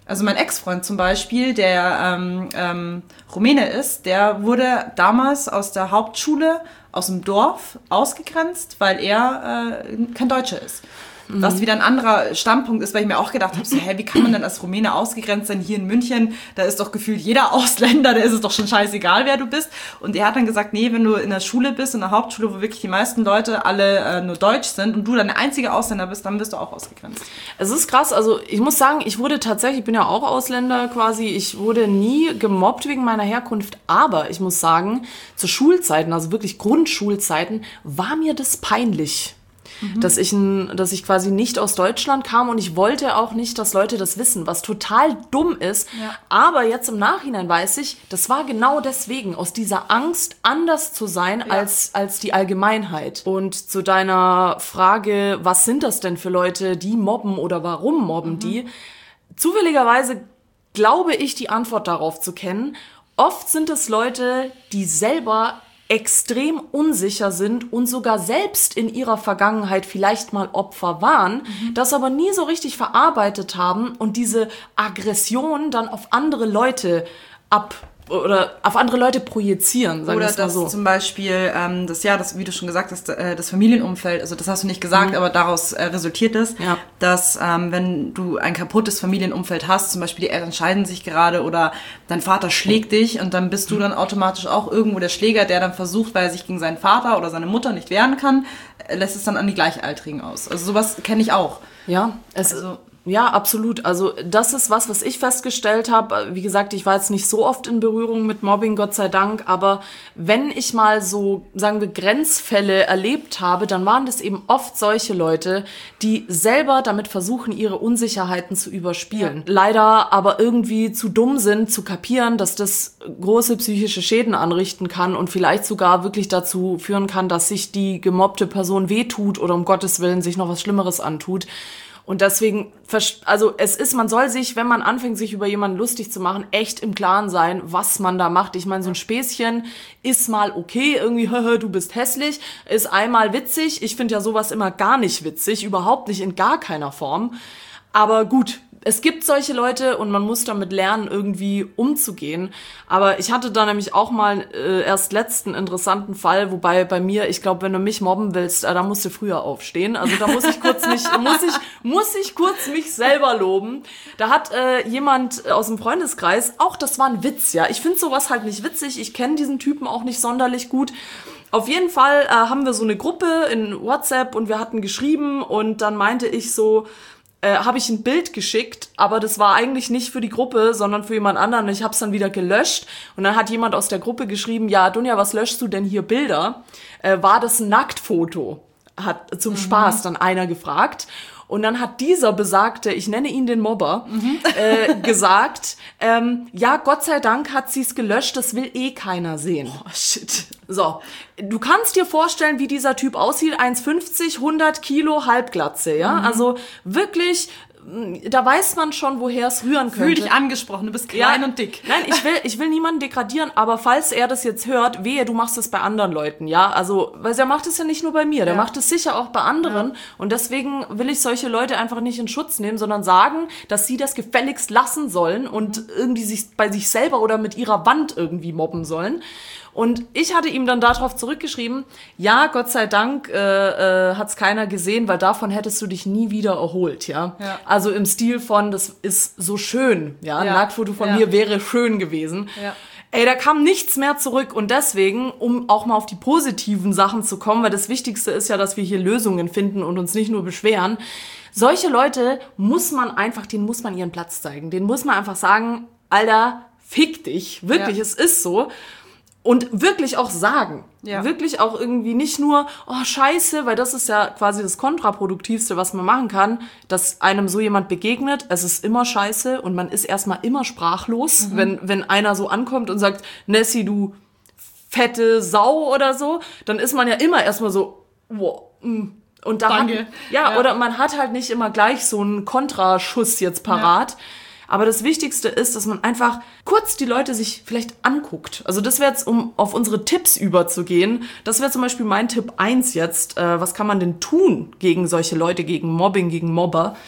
Speaker 3: Also mein Ex-Freund zum Beispiel, der ähm, ähm, Rumäne ist, der wurde damals aus der Hauptschule, aus dem Dorf ausgegrenzt, weil er äh, kein Deutscher ist. Was wieder ein anderer Standpunkt ist, weil ich mir auch gedacht habe, so, hä, wie kann man denn als Rumäne ausgegrenzt sein hier in München? Da ist doch gefühlt jeder Ausländer, da ist es doch schon scheißegal, wer du bist. Und er hat dann gesagt, nee, wenn du in der Schule bist, in der Hauptschule, wo wirklich die meisten Leute alle äh, nur Deutsch sind und du dann der einzige Ausländer bist, dann bist du auch ausgegrenzt.
Speaker 2: Es ist krass, also ich muss sagen, ich wurde tatsächlich, ich bin ja auch Ausländer quasi, ich wurde nie gemobbt wegen meiner Herkunft, aber ich muss sagen, zu Schulzeiten, also wirklich Grundschulzeiten, war mir das peinlich. Mhm. Dass ich, ein, dass ich quasi nicht aus Deutschland kam und ich wollte auch nicht, dass Leute das wissen, was total dumm ist. Ja. Aber jetzt im Nachhinein weiß ich, das war genau deswegen, aus dieser Angst, anders zu sein ja. als, als die Allgemeinheit. Und zu deiner Frage, was sind das denn für Leute, die mobben oder warum mobben mhm. die? Zufälligerweise glaube ich, die Antwort darauf zu kennen. Oft sind es Leute, die selber extrem unsicher sind und sogar selbst in ihrer Vergangenheit vielleicht mal Opfer waren, mhm. das aber nie so richtig verarbeitet haben und diese Aggression dann auf andere Leute ab oder auf andere Leute projizieren, sagen wir es mal so.
Speaker 3: Oder das zum Beispiel, ähm, das ja, das, wie du schon gesagt hast, äh, das Familienumfeld, also das hast du nicht gesagt, mhm. aber daraus äh, resultiert es, ja. dass ähm, wenn du ein kaputtes Familienumfeld hast, zum Beispiel die Eltern scheiden sich gerade oder dein Vater schlägt dich und dann bist du dann automatisch auch irgendwo der Schläger, der dann versucht, weil er sich gegen seinen Vater oder seine Mutter nicht wehren kann, äh, lässt es dann an die Gleichaltrigen aus. Also sowas kenne ich auch.
Speaker 2: Ja, es also Ja, absolut. Also das ist was, was ich festgestellt habe. Wie gesagt, ich war jetzt nicht so oft in Berührung mit Mobbing, Gott sei Dank. Aber wenn ich mal so, sagen wir, Grenzfälle erlebt habe, dann waren das eben oft solche Leute, die selber damit versuchen, ihre Unsicherheiten zu überspielen. Ja. Leider aber irgendwie zu dumm sind, zu kapieren, dass das große psychische Schäden anrichten kann und vielleicht sogar wirklich dazu führen kann, dass sich die gemobbte Person wehtut oder um Gottes Willen sich noch was Schlimmeres antut. Und deswegen, also es ist, man soll sich, wenn man anfängt, sich über jemanden lustig zu machen, echt im Klaren sein, was man da macht. Ich meine, so ein Späßchen ist mal okay, irgendwie, du bist hässlich, ist einmal witzig. Ich finde ja sowas immer gar nicht witzig, überhaupt nicht, in gar keiner Form. Aber gut, es gibt solche Leute und man muss damit lernen, irgendwie umzugehen. Aber ich hatte da nämlich auch mal äh, erst letzten interessanten Fall, wobei bei mir, ich glaube, wenn du mich mobben willst, äh, da musst du früher aufstehen. Also da muss ich kurz mich, muss ich, muss ich kurz mich selber loben. Da hat äh, jemand aus dem Freundeskreis, auch das war ein Witz, ja. Ich finde sowas halt nicht witzig. Ich kenne diesen Typen auch nicht sonderlich gut. Auf jeden Fall äh, haben wir so eine Gruppe in WhatsApp und wir hatten geschrieben und dann meinte ich so, Äh, habe ich ein Bild geschickt, aber das war eigentlich nicht für die Gruppe, sondern für jemand anderen. Ich habe es dann wieder gelöscht und dann hat jemand aus der Gruppe geschrieben, ja, Dunja, was löschst du denn hier Bilder? Äh, war das ein Nacktfoto? Hat zum mhm. Spaß dann einer gefragt. Und dann hat dieser Besagte, ich nenne ihn den Mobber, mhm. äh, gesagt, ähm, ja, Gott sei Dank hat sie es gelöscht, das will eh keiner sehen.
Speaker 3: Oh, shit.
Speaker 2: So, du kannst dir vorstellen, wie dieser Typ aussieht, eins fünfzig, hundert Kilo Halbglatze, ja? Mhm. Also wirklich, da weiß man schon, woher es rühren könnte.
Speaker 3: Fühl dich angesprochen, du bist klein
Speaker 2: ja,
Speaker 3: und dick.
Speaker 2: Nein, ich will, ich will niemanden degradieren, aber falls er das jetzt hört, wehe, du machst es bei anderen Leuten, ja? Also, weil er macht es ja nicht nur bei mir, der ja. macht es sicher auch bei anderen. Ja. Und deswegen will ich solche Leute einfach nicht in Schutz nehmen, sondern sagen, dass sie das gefälligst lassen sollen und mhm. irgendwie sich bei sich selber oder mit ihrer Wand irgendwie mobben sollen. Und ich hatte ihm dann darauf zurückgeschrieben, ja, Gott sei Dank äh, äh, hat's keiner gesehen, weil davon hättest du dich nie wieder erholt, ja. ja. Also im Stil von, das ist so schön, ja, ein ja. Nacktfoto von ja. mir wäre schön gewesen. Ja. Ey, da kam nichts mehr zurück und deswegen, um auch mal auf die positiven Sachen zu kommen, weil das Wichtigste ist ja, dass wir hier Lösungen finden und uns nicht nur beschweren. Solche Leute muss man einfach, denen muss man ihren Platz zeigen. Denen muss man einfach sagen, Alter, fick dich, wirklich, ja. es ist so. Und wirklich auch sagen. Ja. Wirklich auch irgendwie nicht nur, oh scheiße, weil das ist ja quasi das Kontraproduktivste, was man machen kann, dass einem so jemand begegnet. Es ist immer scheiße und man ist erstmal immer sprachlos, mhm. wenn, wenn einer so ankommt und sagt, Nessie, du fette Sau oder so, dann ist man ja immer erstmal so, wow, mh. Und da
Speaker 3: Danke.
Speaker 2: Hat, ja, ja, oder man hat halt nicht immer gleich so einen Kontraschuss jetzt parat. Ja. Aber das Wichtigste ist, dass man einfach kurz die Leute sich vielleicht anguckt. Also das wäre jetzt, um auf unsere Tipps überzugehen, das wäre zum Beispiel mein Tipp eins jetzt. Äh, was kann man denn tun gegen solche Leute, gegen Mobbing, gegen Mobber?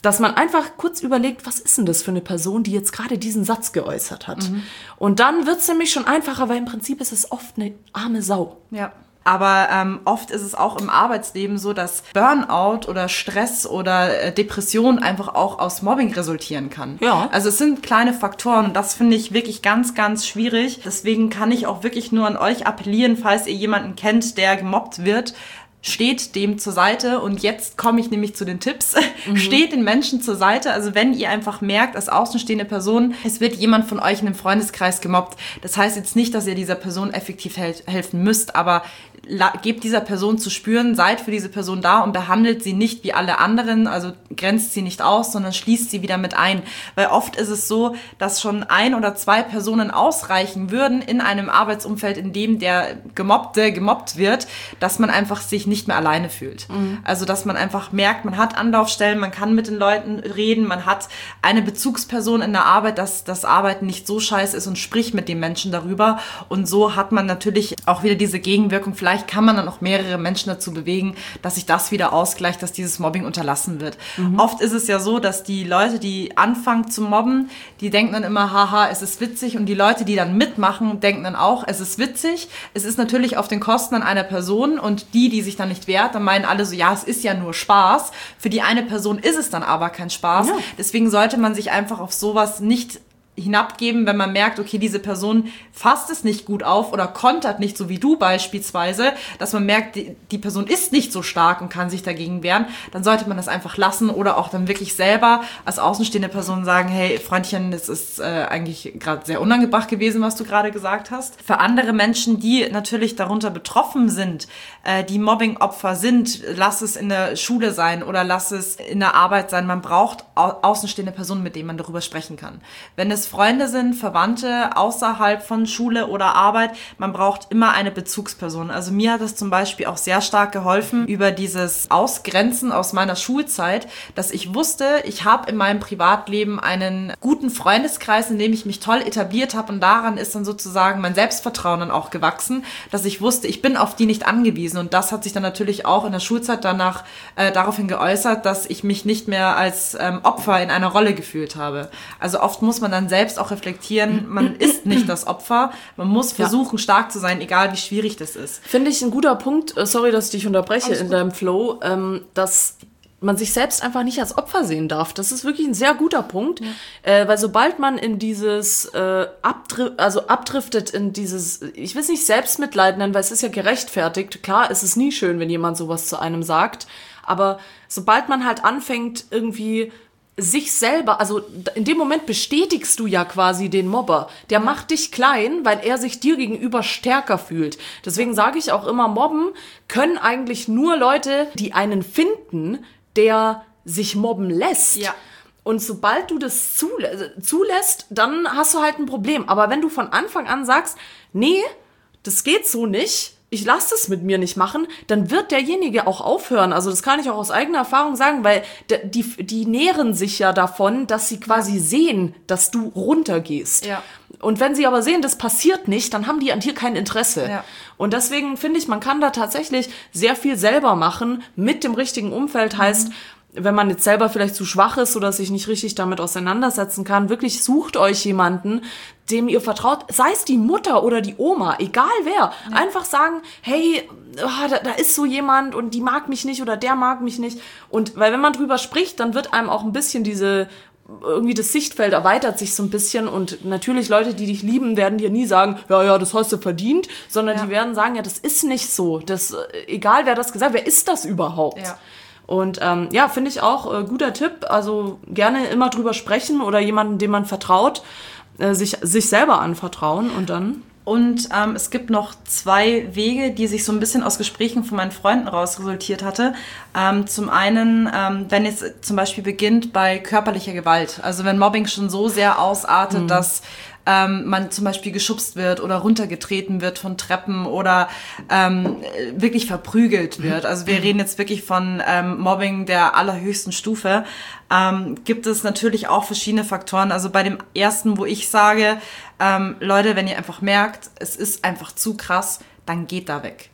Speaker 2: dass man einfach kurz überlegt, was ist denn das für eine Person, die jetzt gerade diesen Satz geäußert hat. Mhm. Und dann wird es nämlich schon einfacher, weil im Prinzip ist es oft eine arme Sau.
Speaker 3: Ja. Aber ähm, oft ist es auch im Arbeitsleben so, dass Burnout oder Stress oder äh, Depression einfach auch aus Mobbing resultieren kann.
Speaker 2: Ja.
Speaker 3: Also es sind kleine Faktoren und das finde ich wirklich ganz, ganz schwierig. Deswegen kann ich auch wirklich nur an euch appellieren, falls ihr jemanden kennt, der gemobbt wird, steht dem zur Seite. Und jetzt komme ich nämlich zu den Tipps. Mhm. Steht den Menschen zur Seite. Also wenn ihr einfach merkt, als außenstehende Person, es wird jemand von euch in einem Freundeskreis gemobbt. Das heißt jetzt nicht, dass ihr dieser Person effektiv hel- helfen müsst, aber la- gebt dieser Person zu spüren, seid für diese Person da und behandelt sie nicht wie alle anderen, also grenzt sie nicht aus, sondern schließt sie wieder mit ein. Weil oft ist es so, dass schon ein oder zwei Personen ausreichen würden in einem Arbeitsumfeld, in dem der Gemobbte gemobbt wird, dass man einfach sich nicht mehr alleine fühlt. Mhm. Also, dass man einfach merkt, man hat Anlaufstellen, man kann mit den Leuten reden, man hat eine Bezugsperson in der Arbeit, dass das Arbeiten nicht so scheiße ist und spricht mit den Menschen darüber. Und so hat man natürlich auch wieder diese Gegenwirkung. Vielleicht kann man dann auch mehrere Menschen dazu bewegen, dass sich das wieder ausgleicht, dass dieses Mobbing unterlassen wird. Mhm. Oft ist es ja so, dass die Leute, die anfangen zu mobben, die denken dann immer, haha, es ist witzig. Und die Leute, die dann mitmachen, denken dann auch, es ist witzig. Es ist natürlich auf den Kosten an einer Person und die, die sich dann nicht wehrt, dann meinen alle so, ja, es ist ja nur Spaß. Für die eine Person ist es dann aber kein Spaß. Ja. Deswegen sollte man sich einfach auf sowas nicht hinabgeben, wenn man merkt, okay, diese Person fasst es nicht gut auf oder kontert nicht, so wie du beispielsweise, dass man merkt, die, die Person ist nicht so stark und kann sich dagegen wehren, dann sollte man das einfach lassen oder auch dann wirklich selber als außenstehende Person sagen, hey, Freundchen, das ist äh, eigentlich gerade sehr unangebracht gewesen, was du gerade gesagt hast. Für andere Menschen, die natürlich darunter betroffen sind, äh, die Mobbing-Opfer sind, lass es in der Schule sein oder lass es in der Arbeit sein, man braucht au- außenstehende Personen, mit denen man darüber sprechen kann. Wenn es Freunde sind, Verwandte außerhalb von Schule oder Arbeit, man braucht immer eine Bezugsperson. Also mir hat es zum Beispiel auch sehr stark geholfen über dieses Ausgrenzen aus meiner Schulzeit, dass ich wusste, ich habe in meinem Privatleben einen guten Freundeskreis, in dem ich mich toll etabliert habe und daran ist dann sozusagen mein Selbstvertrauen dann auch gewachsen, dass ich wusste, ich bin auf die nicht angewiesen und das hat sich dann natürlich auch in der Schulzeit danach äh, daraufhin geäußert, dass ich mich nicht mehr als ähm, Opfer in einer Rolle gefühlt habe. Also oft muss man dann selbst auch reflektieren, man ist nicht das Opfer, man muss versuchen, ja. stark zu sein, egal wie schwierig das ist.
Speaker 2: Finde ich ein guter Punkt, sorry, dass ich dich unterbreche in deinem Flow, ähm, dass man sich selbst einfach nicht als Opfer sehen darf. Das ist wirklich ein sehr guter Punkt, ja. äh, weil sobald man in dieses äh, abdri- also abdriftet in dieses, ich will es nicht Selbstmitleid nennen, weil es ist ja gerechtfertigt, klar, es ist nie schön, wenn jemand sowas zu einem sagt, aber sobald man halt anfängt, irgendwie sich selber, also in dem Moment bestätigst du ja quasi den Mobber. Der ja. macht dich klein, weil er sich dir gegenüber stärker fühlt. Deswegen sage ich auch immer, mobben können eigentlich nur Leute, die einen finden, der sich mobben lässt. Ja. Und sobald du das zulä- zulässt, dann hast du halt ein Problem. Aber wenn du von Anfang an sagst, nee, das geht so nicht, ich lasse das mit mir nicht machen, dann wird derjenige auch aufhören. Also das kann ich auch aus eigener Erfahrung sagen, weil die, die nähren sich ja davon, dass sie quasi ja. sehen, dass du runtergehst. Ja. Und wenn sie aber sehen, das passiert nicht, dann haben die an dir kein Interesse. Ja. Und deswegen finde ich, man kann da tatsächlich sehr viel selber machen mit dem richtigen Umfeld. Mhm. Heißt, wenn man jetzt selber vielleicht zu schwach ist oder sich nicht richtig damit auseinandersetzen kann, wirklich sucht euch jemanden, dem ihr vertraut, sei es die Mutter oder die Oma, egal wer. Ja. Einfach sagen, hey, oh, da, da ist so jemand und die mag mich nicht oder der mag mich nicht. Und weil wenn man drüber spricht, dann wird einem auch ein bisschen diese, irgendwie das Sichtfeld erweitert sich so ein bisschen und natürlich Leute, die dich lieben, werden dir nie sagen, ja, ja, das hast du verdient, sondern ja. die werden sagen, ja, das ist nicht so. Das, egal wer das gesagt hat, wer ist das überhaupt? Ja. Und ähm, ja, finde ich auch äh, guter Tipp. Also gerne immer drüber sprechen oder jemanden, dem man vertraut, äh, sich, sich selber anvertrauen und dann...
Speaker 3: Und ähm, es gibt noch zwei Wege, die sich so ein bisschen aus Gesprächen von meinen Freunden raus resultiert hatte. Ähm, zum einen, ähm, wenn es zum Beispiel beginnt bei körperlicher Gewalt. Also wenn Mobbing schon so sehr ausartet, mhm. dass ähm, man zum Beispiel geschubst wird oder runtergetreten wird von Treppen oder ähm, wirklich verprügelt wird. Also wir reden jetzt wirklich von ähm, Mobbing der allerhöchsten Stufe. Ähm, gibt es natürlich auch verschiedene Faktoren. Also bei dem ersten, wo ich sage, ähm, Leute, wenn ihr einfach merkt, es ist einfach zu krass, dann geht da weg.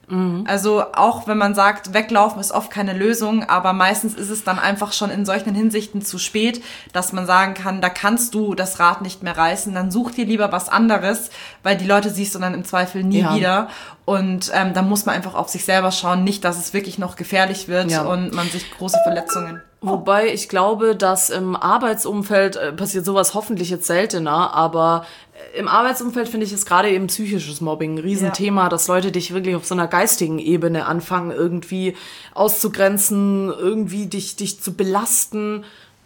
Speaker 3: Mhm. Also auch wenn man sagt, weglaufen ist oft keine Lösung, aber meistens ist es dann einfach schon in solchen Hinsichten zu spät, dass man sagen kann, da kannst du das Rad nicht mehr reißen, dann such dir lieber was anderes, weil die Leute siehst du dann im Zweifel nie ja. wieder. Und ähm, da muss man einfach auf sich selber schauen, nicht, dass es wirklich noch gefährlich wird ja. und man sich große Verletzungen...
Speaker 2: Wobei ich glaube, dass im Arbeitsumfeld äh, passiert sowas hoffentlich jetzt seltener, aber im Arbeitsumfeld finde ich es gerade eben psychisches Mobbing ein Riesenthema, ja. dass Leute dich wirklich auf so einer geistigen Ebene anfangen, irgendwie auszugrenzen, irgendwie dich, dich zu belasten.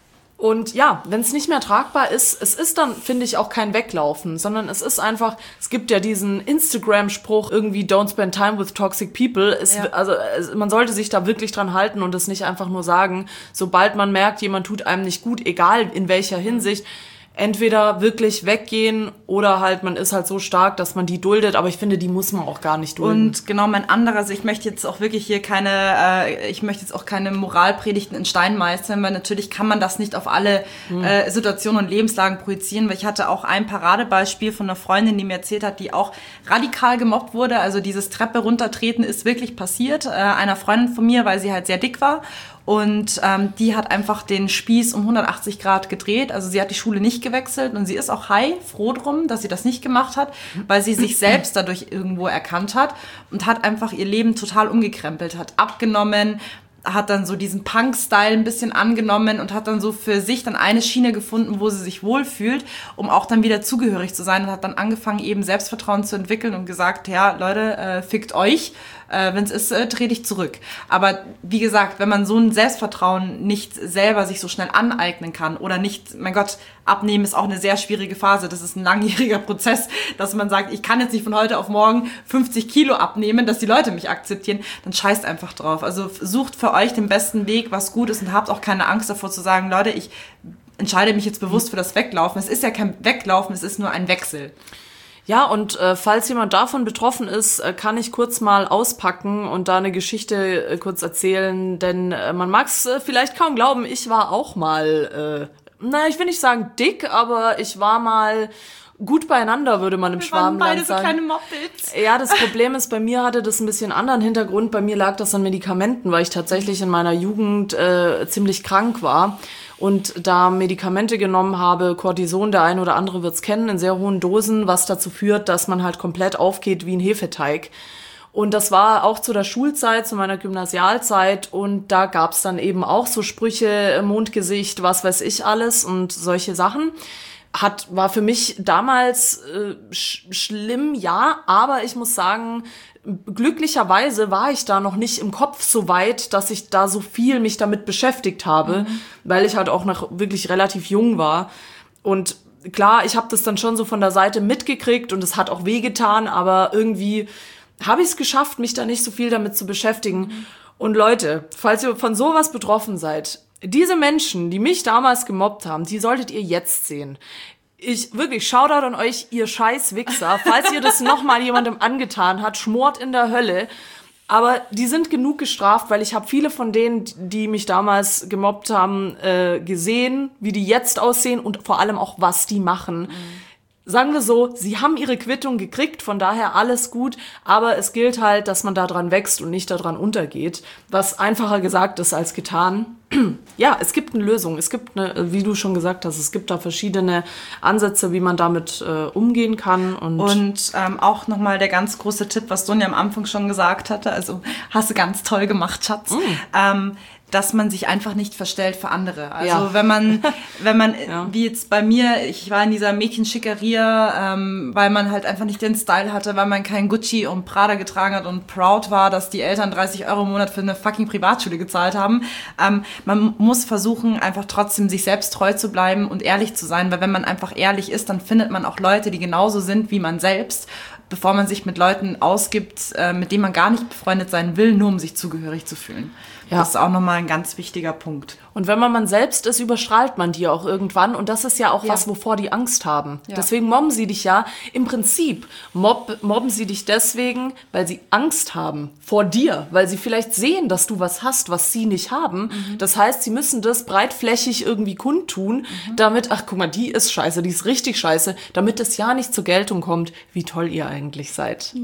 Speaker 2: Und ja, wenn es nicht mehr tragbar ist, es ist dann, finde ich, auch kein Weglaufen, sondern es ist einfach, es gibt ja diesen Instagram-Spruch, irgendwie don't spend time with toxic people. Es, ja. Also es, man sollte sich da wirklich dran halten und es nicht einfach nur sagen, sobald man merkt, jemand tut einem nicht gut, egal in welcher Hinsicht, entweder wirklich weggehen oder halt man ist halt so stark, dass man die duldet, aber ich finde, die muss man auch gar nicht dulden.
Speaker 3: Und genau mein anderer, also ich möchte jetzt auch wirklich hier keine, äh, ich möchte jetzt auch keine Moralpredigten in Stein meistern, weil natürlich kann man das nicht auf alle hm. äh, Situationen und Lebenslagen projizieren, weil ich hatte auch ein Paradebeispiel von einer Freundin, die mir erzählt hat, die auch radikal gemobbt wurde, also dieses Treppe runtertreten ist wirklich passiert, äh, einer Freundin von mir, weil sie halt sehr dick war. Und ähm, die hat einfach den Spieß um hundertachtzig Grad gedreht. Also sie hat die Schule nicht gewechselt und sie ist auch high, froh drum, dass sie das nicht gemacht hat, weil sie sich selbst dadurch irgendwo erkannt hat und hat einfach ihr Leben total umgekrempelt, hat abgenommen, hat dann so diesen Punk-Style ein bisschen angenommen und hat dann so für sich dann eine Schiene gefunden, wo sie sich wohlfühlt, um auch dann wieder zugehörig zu sein und hat dann angefangen, eben Selbstvertrauen zu entwickeln und gesagt, ja, Leute, äh, fickt euch, äh, wenn es ist, äh, trete ich zurück. Aber wie gesagt, wenn man so ein Selbstvertrauen nicht selber sich so schnell aneignen kann oder nicht, mein Gott, abnehmen ist auch eine sehr schwierige Phase, das ist ein langjähriger Prozess, dass man sagt, ich kann jetzt nicht von heute auf morgen fünfzig Kilo abnehmen, dass die Leute mich akzeptieren, dann scheißt einfach drauf. Also sucht für euch den besten Weg, was gut ist und habt auch keine Angst davor zu sagen, Leute, ich entscheide mich jetzt bewusst für das Weglaufen. Es ist ja kein Weglaufen, es ist nur ein Wechsel.
Speaker 2: Ja, und äh, falls jemand davon betroffen ist, äh, kann ich kurz mal auspacken und da eine Geschichte äh, kurz erzählen, denn äh, man mag es äh, vielleicht kaum glauben, ich war auch mal, äh, naja, ich will nicht sagen dick, aber ich war mal gut beieinander, würde man im Wir Schwabenland waren beide sagen. So kleine Moppets. Ja, das Problem ist, bei mir hatte das ein bisschen anderen Hintergrund. Bei mir lag das an Medikamenten, weil ich tatsächlich in meiner Jugend äh, ziemlich krank war und da Medikamente genommen habe, Cortison, der eine oder andere wird's kennen, in sehr hohen Dosen, was dazu führt, dass man halt komplett aufgeht wie ein Hefeteig. Und das war auch zu der Schulzeit, zu meiner Gymnasialzeit und da gab's dann eben auch so Sprüche, Mondgesicht, was weiß ich alles und solche Sachen. Hat, war für mich damals äh, sch- schlimm, ja, aber ich muss sagen, glücklicherweise war ich da noch nicht im Kopf so weit, dass ich da so viel mich damit beschäftigt habe, mhm. weil ich halt auch noch wirklich relativ jung war. Und klar, ich habe das dann schon so von der Seite mitgekriegt und es hat auch wehgetan, aber irgendwie habe ich es geschafft, mich da nicht so viel damit zu beschäftigen. Mhm. Und Leute, falls ihr von sowas betroffen seid, diese Menschen, die mich damals gemobbt haben, die solltet ihr jetzt sehen. Ich, wirklich, Shoutout an euch, ihr scheiß Wichser. Falls ihr das nochmal jemandem angetan hat, schmort in der Hölle. Aber die sind genug gestraft, weil ich habe viele von denen, die mich damals gemobbt haben, äh, gesehen, wie die jetzt aussehen und vor allem auch, was die machen. Mhm. Sagen wir so, sie haben ihre Quittung gekriegt, von daher alles gut, aber es gilt halt, dass man daran wächst und nicht daran untergeht, was einfacher gesagt ist als getan. Ja, es gibt eine Lösung, es gibt eine, wie du schon gesagt hast, es gibt da verschiedene Ansätze, wie man damit äh, umgehen kann. Und,
Speaker 3: und ähm, auch nochmal der ganz große Tipp, was Sonja am Anfang schon gesagt hatte, also hast du ganz toll gemacht, Schatz, mm. ähm, dass man sich einfach nicht verstellt für andere. Also ja. wenn man, wenn man, ja. wie jetzt bei mir, ich war in dieser Mädchenschickeria, ähm, weil man halt einfach nicht den Style hatte, weil man kein Gucci und Prada getragen hat und proud war, dass die Eltern dreißig Euro im Monat für eine fucking Privatschule gezahlt haben. Ähm, man muss versuchen, einfach trotzdem sich selbst treu zu bleiben und ehrlich zu sein, weil wenn man einfach ehrlich ist, dann findet man auch Leute, die genauso sind wie man selbst, bevor man sich mit Leuten ausgibt, äh, mit denen man gar nicht befreundet sein will, nur um sich zugehörig zu fühlen. Ja. Das ist auch nochmal ein ganz wichtiger Punkt.
Speaker 2: Und wenn man man selbst ist, überstrahlt man die auch irgendwann. Und das ist ja auch ja. was, wovor die Angst haben. Ja. Deswegen mobben sie dich ja. Im Prinzip mob, mobben sie dich deswegen, weil sie Angst haben vor dir. Weil sie vielleicht sehen, dass du was hast, was sie nicht haben. Mhm. Das heißt, sie müssen das breitflächig irgendwie kundtun, mhm. damit, ach guck mal, die ist scheiße, die ist richtig scheiße, damit es ja nicht zur Geltung kommt, wie toll ihr eigentlich seid.
Speaker 3: Ja.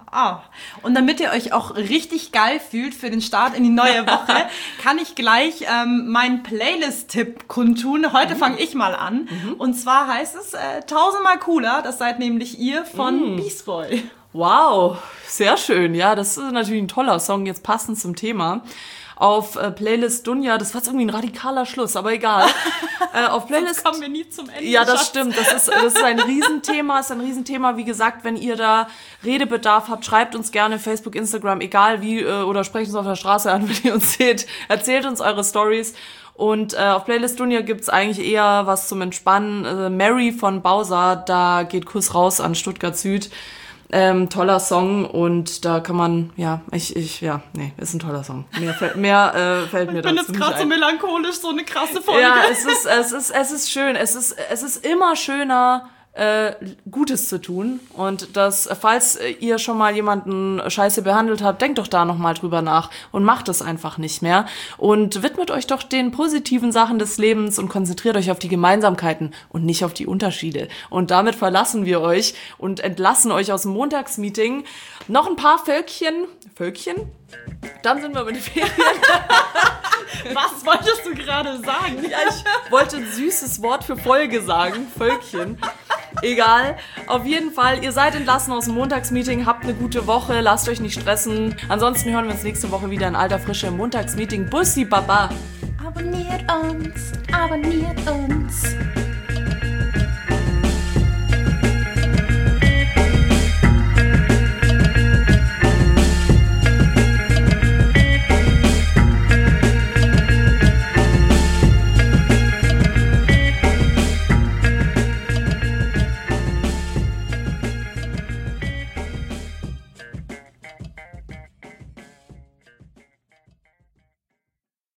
Speaker 3: ah. Und damit ihr euch auch richtig geil fühlt für den Start in die neue Woche, kann ich gleich ähm, meinen Playlist-Tipp kundtun. Heute mhm. fange ich mal an. Mhm. Und zwar heißt es äh, tausendmal cooler. Das seid nämlich ihr von mhm. Beast Boy.
Speaker 2: Wow, sehr schön. Ja, das ist natürlich ein toller Song, jetzt passend zum Thema. Auf äh, Playlist Dunja, das war jetzt irgendwie ein radikaler Schluss, aber egal. Äh, auf Playlist
Speaker 3: Sonst kommen wir nie zum Ende.
Speaker 2: Ja, das Schatz. Stimmt. Das ist, das ist ein Riesenthema. Ist ein Riesenthema. Wie gesagt, wenn ihr da Redebedarf habt, schreibt uns gerne Facebook, Instagram, egal wie, äh, oder sprecht uns auf der Straße an, wenn ihr uns seht. Erzählt uns eure Stories. Und äh, auf Playlist Dunja gibt's eigentlich eher was zum Entspannen. Äh, Mary von Bowser, da geht Kuss raus an Stuttgart Süd. Ähm, toller Song und da kann man, ja, ich, ich, ja, nee, ist ein toller Song. Mehr, fällt, mehr äh, fällt mir dazu nicht ein.
Speaker 3: Ich bin jetzt gerade so melancholisch, so eine krasse Folge.
Speaker 2: Ja, es ist, es ist, es ist schön. Es ist, es ist immer schöner, äh, Gutes zu tun. Und das, falls ihr schon mal jemanden scheiße behandelt habt, denkt doch da nochmal drüber nach und macht es einfach nicht mehr. Und widmet euch doch den positiven Sachen des Lebens und konzentriert euch auf die Gemeinsamkeiten und nicht auf die Unterschiede. Und damit verlassen wir euch und entlassen euch aus dem Montagsmeeting. Noch ein paar Völkchen. Völkchen? Dann sind wir mit den Ferien.
Speaker 3: Was wolltest du gerade sagen?
Speaker 2: Ja, ich wollte ein süßes Wort für Folge sagen. Völkchen. Egal. Auf jeden Fall, ihr seid entlassen aus dem Montagsmeeting. Habt eine gute Woche. Lasst euch nicht stressen. Ansonsten hören wir uns nächste Woche wieder in alter Frische im Montagsmeeting. Bussi, Baba.
Speaker 3: Abonniert uns. Abonniert uns.